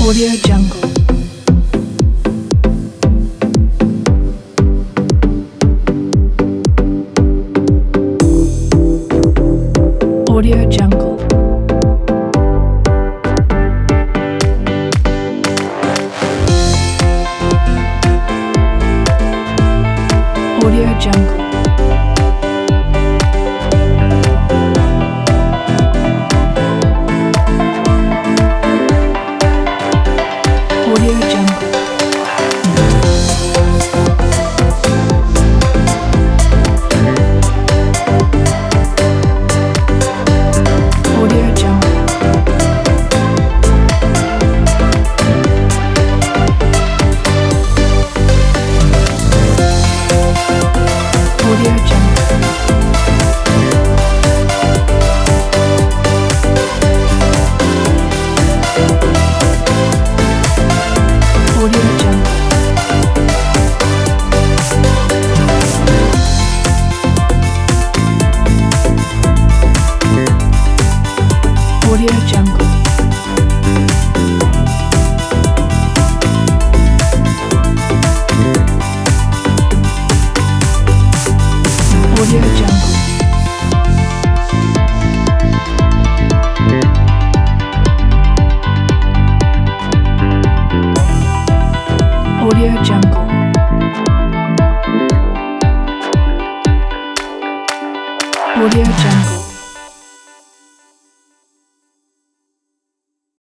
Audio Jungle. Audio Jungle. Audio Jungle. Audio Jungle. Audio Jungle. Audio Jungle. Audio Jungle. Audio Jungle. Audio Jungle. Audio Jungle. Audio Jungle.